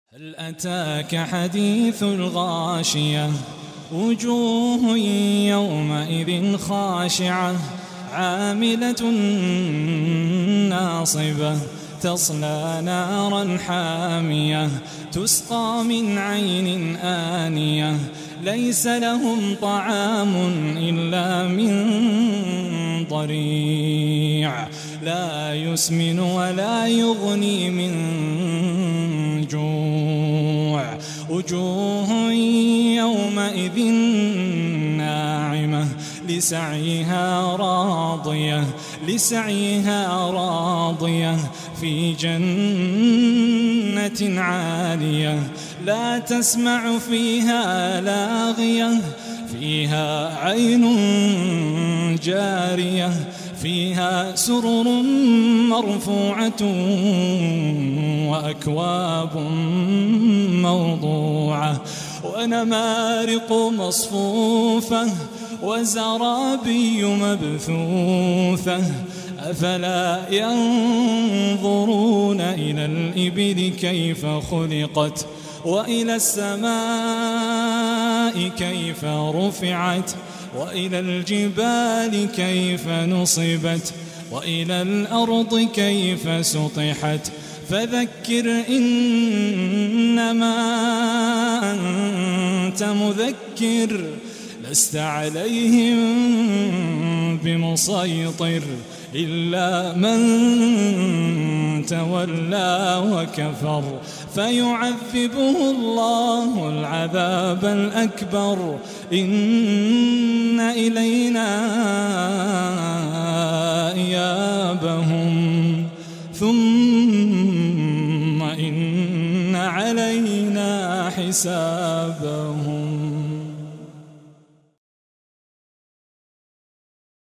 هل أتاك حديث الغاشية وجوه يومئذ خاشعة عاملة ناصبة تصلى نارا حامية تسقى من عين آنية ليس لهم طعام إلا من ضريع لا يسمن ولا يغني من جوع وجوه يومئذ ناعمة لسعيها راضية في جنة عالية لا تسمع فيها لاغية فيها عين جارية فيها سرر مرفوعة وأكواب موضوعة ونمارق مصفوفة وزرابي مبثوثة أفلا ينظرون إلى الإبل كيف خلقت وإلى السماء كيف رفعت وإلى الجبال كيف نصبت وإلى الأرض كيف سطحت فذكر إنما أنت مذكر لست عليهم بمسيطر إلا من تولى وكفر فيعذبه الله العذاب الأكبر إن إلينا إيابهم ثم إن علينا حسابهم.